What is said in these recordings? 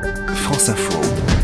France Info.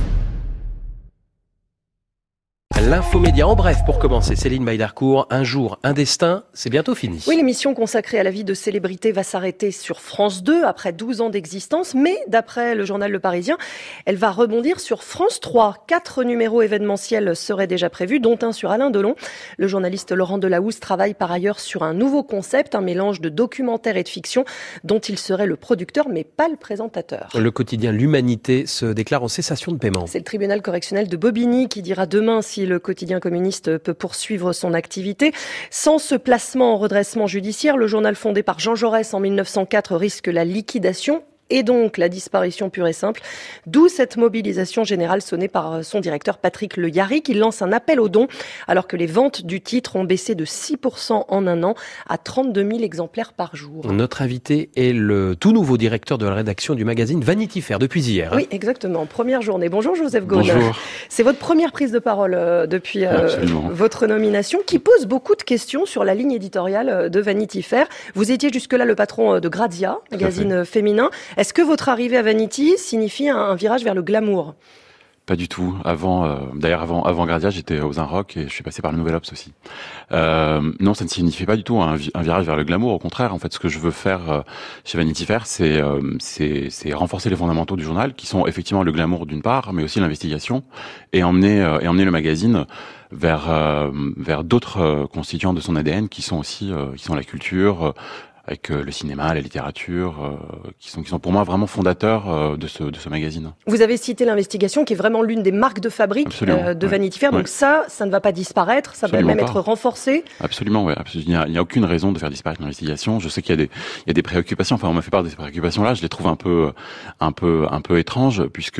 L'infomédia en bref pour commencer. Céline Maïdarcourt, un jour, un destin, c'est bientôt fini. Oui, l'émission consacrée à la vie de célébrités va s'arrêter sur France 2 après 12 ans d'existence. Mais d'après le journal Le Parisien, elle va rebondir sur France 3. 4 numéros événementiels seraient déjà prévus, dont un sur Alain Delon. Le journaliste Laurent Delahousse travaille par ailleurs sur un nouveau concept, un mélange de documentaire et de fiction, dont il serait le producteur mais pas le présentateur. Le quotidien L'Humanité se déclare en cessation de paiement. C'est le tribunal correctionnel de Bobigny qui dira demain si le quotidien communiste peut poursuivre son activité. Sans ce placement en redressement judiciaire, le journal fondé par Jean Jaurès en 1904 risque la liquidation et donc la disparition pure et simple. D'où cette mobilisation générale sonnée par son directeur Patrick Le Yarry qui lance un appel aux dons alors que les ventes du titre ont baissé de 6% en un an à 32 000 exemplaires par jour. Notre invité est le tout nouveau directeur de la rédaction du magazine Vanity Fair depuis hier. Oui, exactement. Première journée. Bonjour Joseph Gaune. Bonjour. C'est votre première prise de parole depuis votre nomination qui pose beaucoup de questions sur la ligne éditoriale de Vanity Fair. Vous étiez jusque-là le patron de Grazia, magazine féminin. Est-ce que votre arrivée à Vanity signifie un virage vers le glamour ? Pas du tout. Avant Grazia, j'étais aux Inrock et je suis passé par le Nouvel Obs aussi. Non, ça ne signifie pas du tout un virage vers le glamour. Au contraire, en fait, ce que je veux faire chez Vanity Fair, c'est renforcer les fondamentaux du journal, qui sont effectivement le glamour d'une part, mais aussi l'investigation, et emmener le magazine vers d'autres constituants de son ADN, qui sont la culture. Avec le cinéma, la littérature, qui sont pour moi vraiment fondateurs de ce magazine. Vous avez cité l'investigation, qui est vraiment l'une des marques de fabrique de Vanity Fair. Donc ça ne va pas disparaître, ça va même être renforcé. Absolument, oui. Il n'y a aucune raison de faire disparaître l'investigation. Je sais qu'il y a des préoccupations. Enfin, on m'a fait part de ces préoccupations-là. Je les trouve un peu étranges, puisque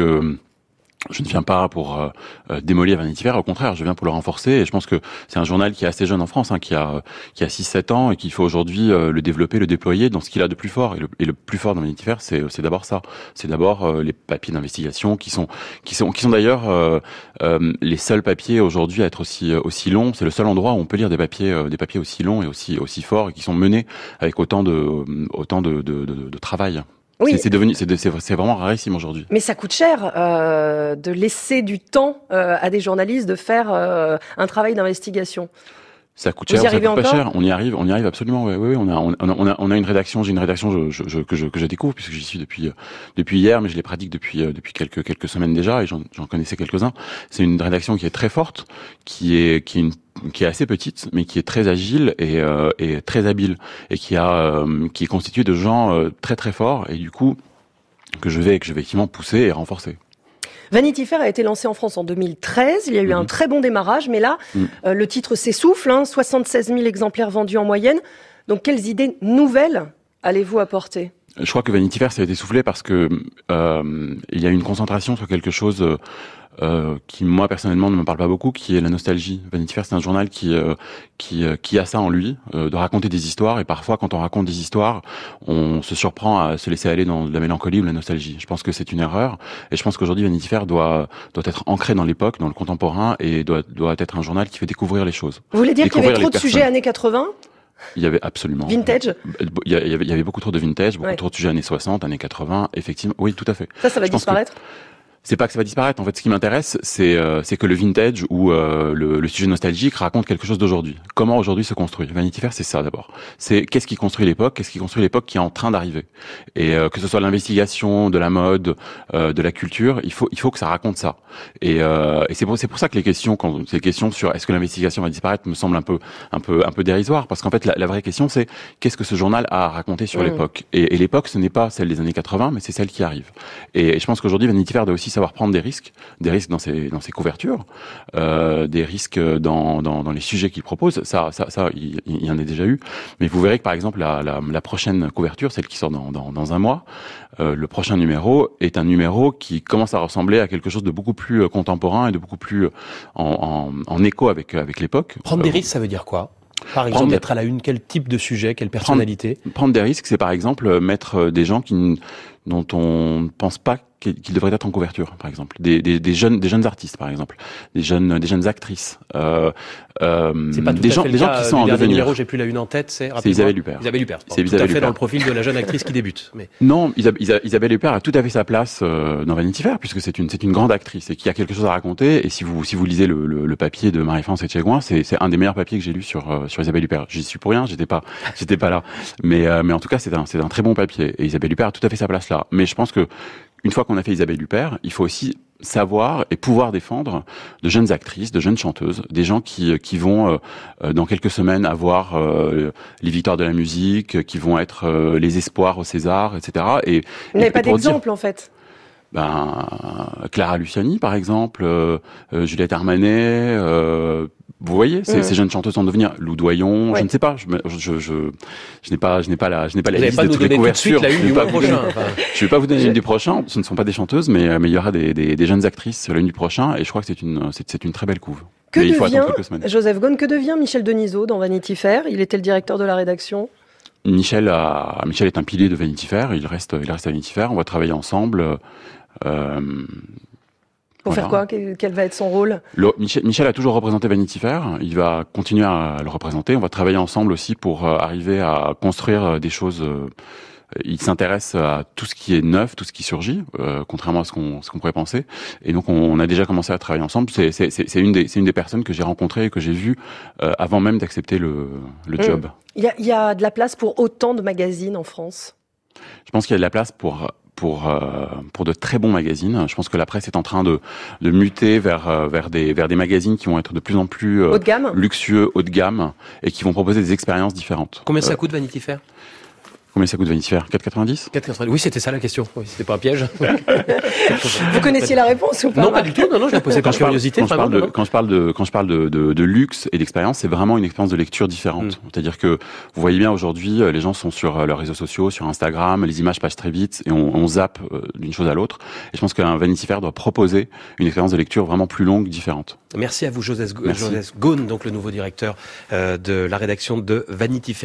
je ne viens pas pour démolir Vanity Fair, au contraire, je viens pour le renforcer, et je pense que c'est un journal qui est assez jeune en France, qui a 6-7 ans, et qu'il faut aujourd'hui le développer, le déployer dans ce qu'il a de plus fort. Et le plus fort dans Vanity Fair, c'est d'abord ça. C'est d'abord les papiers d'investigation qui sont d'ailleurs les seuls papiers aujourd'hui à être aussi longs. C'est le seul endroit où on peut lire des papiers aussi longs et aussi forts, et qui sont menés avec autant de travail. Oui. C'est vraiment rarissime aujourd'hui. Mais ça coûte cher de laisser du temps à des journalistes de faire un travail d'investigation. Ça coûte cher, ça coûte pas cher. On y arrive absolument. Oui. On a une rédaction. J'ai une rédaction que je découvre puisque j'y suis depuis hier, mais je les pratique depuis quelques semaines déjà, et j'en connaissais quelques-uns. C'est une rédaction qui est très forte, qui est assez petite, mais qui est très agile et très habile, et qui est constituée de gens très très forts, et du coup que je vais effectivement pousser et renforcer. Vanity Fair a été lancé en France en 2013. Il y a eu un très bon démarrage, mais là, le titre s'essouffle. 76 000 exemplaires vendus en moyenne. Donc, quelles idées nouvelles allez-vous apporter ? Je crois que Vanity Fair, ça a été soufflé parce que il y a une concentration sur quelque chose qui, moi, personnellement, ne me parle pas beaucoup, qui est la nostalgie. Vanity Fair, c'est un journal qui a ça en lui, de raconter des histoires, et parfois, quand on raconte des histoires, on se surprend à se laisser aller dans de la mélancolie ou de la nostalgie. Je pense que c'est une erreur, et je pense qu'aujourd'hui, Vanity Fair doit être ancré dans l'époque, dans le contemporain, et doit être un journal qui fait découvrir les choses. Vous voulez dire qu'il y avait trop de sujets années 80 ? Il y avait absolument. Vintage ? Il y avait beaucoup trop de vintage, beaucoup trop de sujets années 60, années 80, effectivement. Oui, tout à fait. Ça va disparaître ? C'est pas que ça va disparaître. En fait, ce qui m'intéresse, c'est que le vintage ou le sujet nostalgique raconte quelque chose d'aujourd'hui. Comment aujourd'hui se construit. Vanity Fair, c'est ça d'abord. C'est qu'est-ce qui construit l'époque qui est en train d'arriver. Et que ce soit l'investigation, de la mode, de la culture, il faut que ça raconte ça. Et c'est pour ça que les questions sur est-ce que l'investigation va disparaître me semblent un peu dérisoires, parce qu'en fait la vraie question, c'est qu'est-ce que ce journal a à raconter sur l'époque. Et l'époque, ce n'est pas celle des années 80, mais c'est celle qui arrive. Et je pense qu'aujourd'hui, Vanity Fair doit aussi savoir prendre des risques dans ses couvertures, des risques dans les sujets qu'il propose. Ça, il y en a déjà eu. Mais vous verrez que par exemple la prochaine couverture, celle qui sort dans un mois, le prochain numéro est un numéro qui commence à ressembler à quelque chose de beaucoup plus contemporain et de beaucoup plus en écho avec l'époque. Prendre des risques, ça veut dire quoi ? Par exemple, d'être à la une, quel type de sujet, quelle personnalité ? Prendre des risques, c'est par exemple mettre des gens dont on ne pense pas qu'ils devraient être en couverture, par exemple. Des jeunes artistes, par exemple. Des jeunes actrices. C'est pas tout des à gens, fait des gens qui sont en devenir. numéro, j'ai plus la une en tête, c'est Isabelle Huppert. Isabelle Huppert. C'est tout à Isabelle fait dans Huppert. le profil de la jeune actrice qui débute. Mais... Non, Isabelle Huppert a tout à fait sa place dans Vanity Fair, puisque c'est une grande actrice et qui a quelque chose à raconter. Et si vous lisez le papier de Marie-France Etchegouin, c'est un des meilleurs papiers que j'ai lu sur Isabelle Huppert. J'y suis pour rien, j'étais pas là. Mais en tout cas, c'est un très bon papier. Et Isabelle Huppert a tout à fait sa place là. Mais je pense que une fois qu'on a fait Isabelle Huppert, il faut aussi savoir et pouvoir défendre de jeunes actrices, de jeunes chanteuses, des gens qui vont dans quelques semaines avoir les victoires de la musique, qui vont être les espoirs au César, etc. Et vous n'avez pas d'exemple, en fait? Clara Luciani, par exemple, Juliette Armanet, vous voyez, ces jeunes chanteuses en devenir, Lou Doyon, je ne sais pas, je n'ai pas la liste de toutes les couvertures. Je vais pas vous donner une du prochain. Ce ne sont pas des chanteuses, mais il y aura des jeunes actrices l'année du prochain, et je crois que c'est une très belle couve. Que devient, Joseph Gone, que devient Michel Denisot dans Vanity Fair? Il était le directeur de la rédaction. Michel est un pilier de Vanity Fair. Il reste à Vanity Fair. On va travailler ensemble. Pour faire quoi? Quel va être son rôle? Michel a toujours représenté Vanity Fair. Il va continuer à le représenter. On va travailler ensemble aussi pour arriver à construire des choses. Il s'intéresse à tout ce qui est neuf, tout ce qui surgit, contrairement à ce qu'on pourrait penser. Et donc, on a déjà commencé à travailler ensemble. C'est une des personnes que j'ai rencontrées et que j'ai vues avant même d'accepter le job. Il y a de la place pour autant de magazines en France? Je pense qu'il y a de la place pour de très bons magazines. Je pense que la presse est en train de muter vers des magazines qui vont être de plus en plus haut de gamme, luxueux, haut de gamme, et qui vont proposer des expériences différentes. Combien ça coûte Vanity Fair? Combien ça coûte Vanity Fair? 4,90? 4,90. Oui, c'était ça la question. Oui, c'était pas un piège. Vous connaissiez la réponse ou pas? Non, pas du tout. Non, je la posais par curiosité. Quand je parle de luxe et d'expérience, c'est vraiment une expérience de lecture différente. C'est-à-dire que vous voyez bien aujourd'hui, les gens sont sur leurs réseaux sociaux, sur Instagram, les images passent très vite et on zappe d'une chose à l'autre. Et je pense qu'un Vanity Fair doit proposer une expérience de lecture vraiment plus longue, différente. Merci à vous, Joseph Gone, donc le nouveau directeur de la rédaction de Vanity Fair.